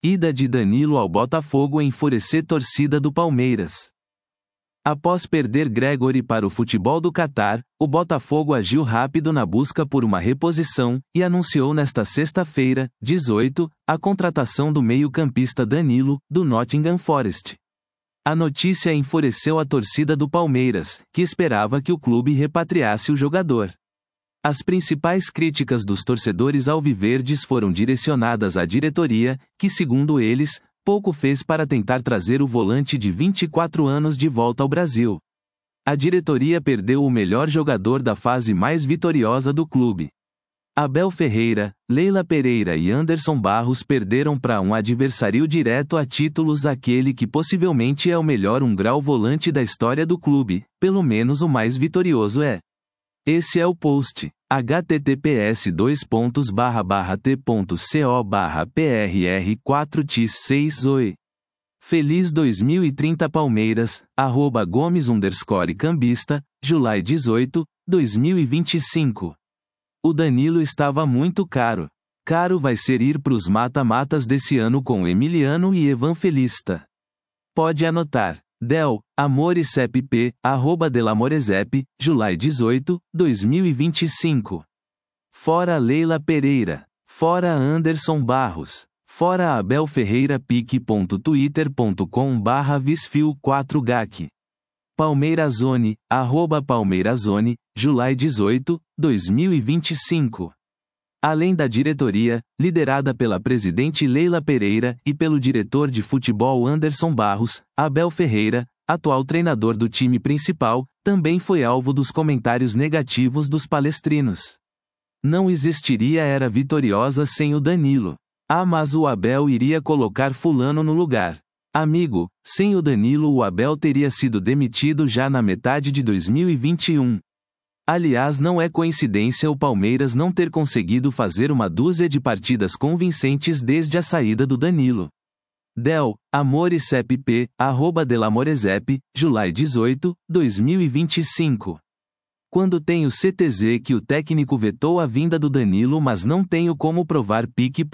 Ida de Danilo ao Botafogo enfurecer torcida do Palmeiras. Após perder Gregori para o futebol do Catar, o Botafogo agiu rápido na busca por uma reposição, e anunciou nesta sexta-feira, 18, a contratação do meio-campista Danilo, do Nottingham Forest. A notícia enfureceu a torcida do Palmeiras, que esperava que o clube repatriasse o jogador. As principais críticas dos torcedores alviverdes foram direcionadas à diretoria, que, segundo eles, pouco fez para tentar trazer o volante de 24 anos de volta ao Brasil. A diretoria perdeu o melhor jogador da fase mais vitoriosa do clube. Abel Ferreira, Leila Pereira e Anderson Barros perderam para um adversário direto a títulos aquele que possivelmente é o melhor grau volante da história do clube, pelo menos o mais vitorioso é. Esse é o post. https://t.co/prr4tis6oi. Feliz 2030 Palmeiras, @Gomes_Cambista, July 18, 2025. O Danilo estava muito caro. Caro vai ser ir pros mata-matas desse ano com Emiliano e Evangelista. Pode anotar. Del, Amorecep P, @Delamoresep, July 18, 2025. Fora Leila Pereira. Fora Anderson Barros. Fora Abel Ferreira. pic.twitter.com/visfil4gac. Palmeirazone, @Palmeirazone, July 18, 2025. Além da diretoria, liderada pela presidente Leila Pereira e pelo diretor de futebol Anderson Barros, Abel Ferreira, atual treinador do time principal, também foi alvo dos comentários negativos dos palestrinos. Não existiria era vitoriosa sem o Danilo. Mas o Abel iria colocar fulano no lugar. Amigo, sem o Danilo o Abel teria sido demitido já na metade de 2021. Aliás, não é coincidência o Palmeiras não ter conseguido fazer uma dúzia de partidas convincentes desde a saída do Danilo. Del, Amorecep P, @Delamoresep, July 18, 2025. Quando tenho CTZ que o técnico vetou a vinda do Danilo mas não tenho como provar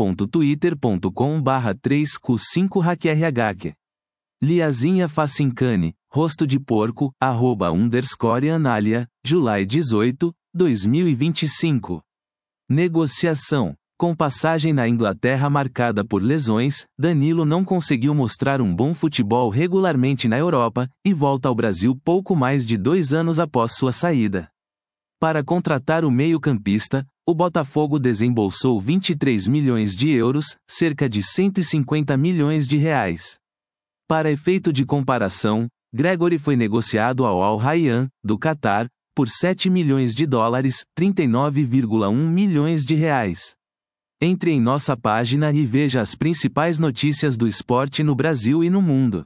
pic.twitter.com/3q5hackrhq. Liazinha Facincani, rosto de porco, @_Analia, July 18, 2025. Negociação. Com passagem na Inglaterra marcada por lesões, Danilo não conseguiu mostrar um bom futebol regularmente na Europa, e volta ao Brasil pouco mais de 2 anos após sua saída. Para contratar o meio-campista, o Botafogo desembolsou 23 milhões de euros, cerca de 150 milhões de reais. Para efeito de comparação, Gregori foi negociado ao Al Rayyan, do Catar, por 7 milhões de dólares, 39,1 milhões de reais. Entre em nossa página e veja as principais notícias do esporte no Brasil e no mundo.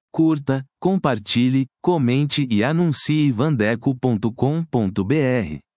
Curta, compartilhe, comente e anuncie vandeco.com.br.